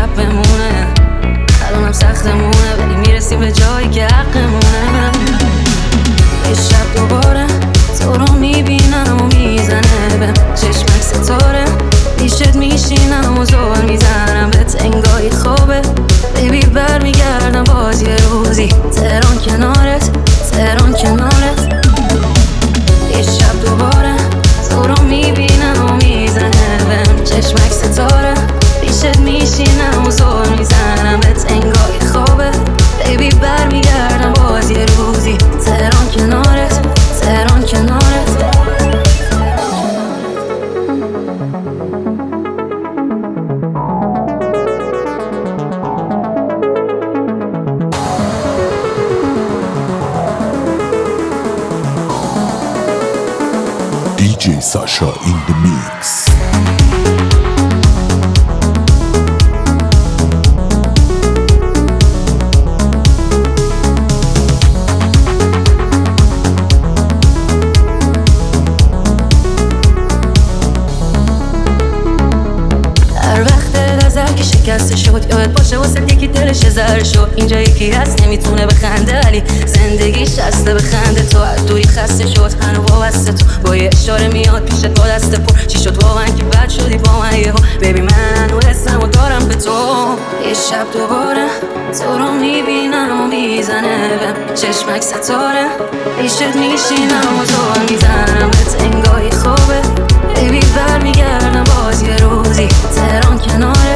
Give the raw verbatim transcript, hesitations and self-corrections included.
شب بمونه. الانم سختمونه ولی میرسیم به جایی که حقمونه. یه شب دوباره تو رو میبینم و میزنه به چشمک ستاره، پیشت میشینم و زور میزنم به تنگای خوبه. بیبی برمیگردم باز یه روزی، تهران کنارت، تهران کنارت. یه شب دوباره تو رو میبینم و میزنه بهم چشمک ستاره، پیشت میشینم و زور میزنم به تنگای خوبه. بیبی برمیگردم باز یه روزی، تهران کنارت، تهران کنارت. دی جی Sasha in the mix. هر وقت نظر که شکسته شد یاد باشه واسه یکی دلش زر شد. اینجا یکی هست نمیتونه بخنده ولی زندگیش هسته بخنده. تو از دوری خسته شد هنو وابسته تو، با یه اشاره میاد پیشت با دست پر. چی شد واقعا که بد شدی با من یهو؟ ببین من و حسم و دارم به تو. یه شب دوباره تو رو میبینم و میزنه بهم چشمک ستاره، پیشت میشینم و زور میزنم به تنگای خوبه. بیبی برمیگردم باز یه روزی، تهران کنار